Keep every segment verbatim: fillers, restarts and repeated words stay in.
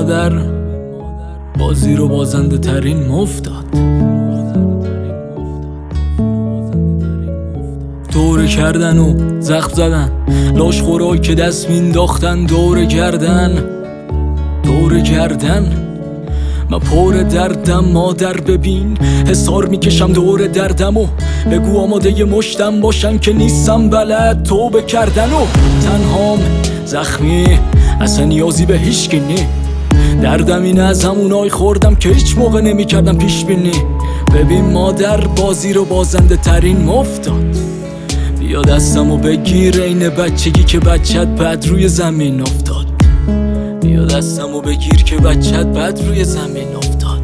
مادر بازی رو بازنده ترین مفتاد. دوره کردن و زخم زدن، لاش خوراک که دست مینداختن دوره کردن دوره کردن. من پر دردم مادر ببین، حسار میکشم دور دردم و بگو آماده ی مشتم باشن که نیستم بلد توبه کردن. و تنهام زخمی اصلا نیازی به هیچکی نی، دردم اینه از همونای خوردم که هیچ موقع نمیکردم پیش بینی. ببین مادر بازی رو بازنده ترین مفتاد. بیا دستم و بگیر این بچگی که بچت بد روی زمین افتاد. بیا دستم و بگیر که بچت بد روی زمین افتاد.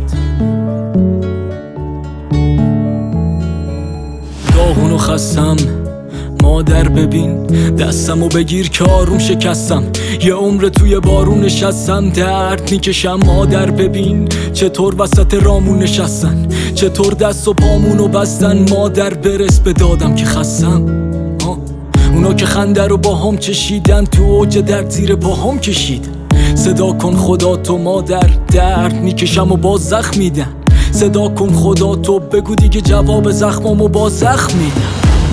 داغون و خستم مادر ببین، دستم و بگیر که آروم شکستم. یه عمر توی بارون نشستم، درد میکشم مادر ببین. چطور وسط رامون نشستن، چطور دست و پامونو بستن. مادر برس به دادم که خستم. اونا که خنده رو با هم چشیدن، تو اوج درد زیر پاهم کشیدن. صدا کن خدا تو مادر، درد میکشم و باز زخم میدن. صدا کن خدا تو، بگو دیگه جواب زخمامو با زخم میدن.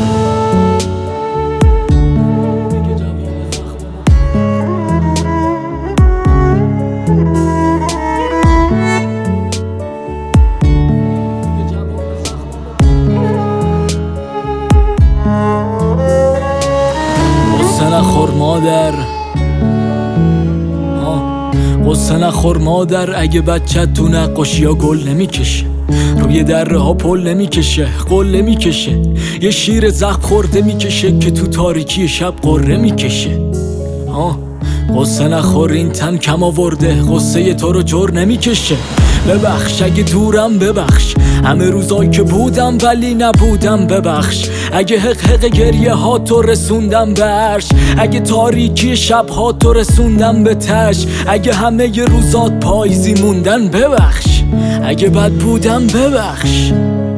قصه نخور مادر، قصه نخور مادر، اگه بچت تو نقاشی ها گل نمیکشه، روی دره ها پل نمیکشه، قل نمیکشه. یه شیر زخم خورده میکشه که تو تاریکی شب قره میکشه. ها قصه نخور این تن کم آورده، قصه تو رو جور نمیکشه. ببخش اگه دورم، ببخش همه روزایی که بودم ولی نبودم، ببخش اگه حق حق گریه ها تو رسوندم به عرش، اگه تاریکی شب ها تو رسوندم به تش، اگه همه ی روزات پاییزی موندن، ببخش اگه بد بودم، ببخش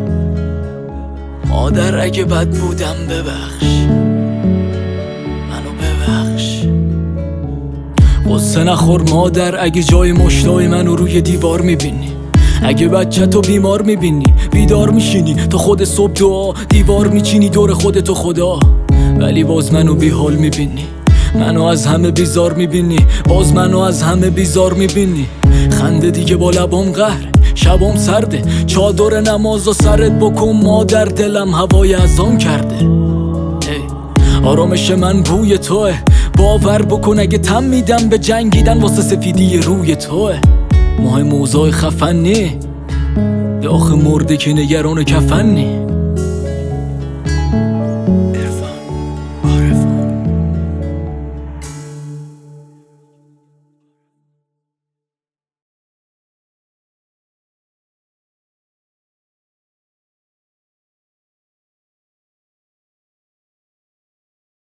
مادر اگه بد بودم، ببخش منو ببخش. قصه نخور مادر، اگه جای مشتای منو روی دیوار میبینی، اگه بچه تو بیمار میبینی، بیدار میشینی تا خود صبح دعا، دیوار میچینی دور خودتو خدا، ولی باز منو بیحال میبینی. منو از همه بیزار میبینی، باز منو از همه بیزار میبینی. خنده دیگه با لبام قهر، شبام سرده، چادر نماز و سرت بکن مادر، دلم هوای اذان کرده. آرامش من بوی توه، باور بکن اگه تم میدم به جنگیدن واسه سفیدی روی توه. ماه موضوع خفنی، داخل مرده که نگران کفنی.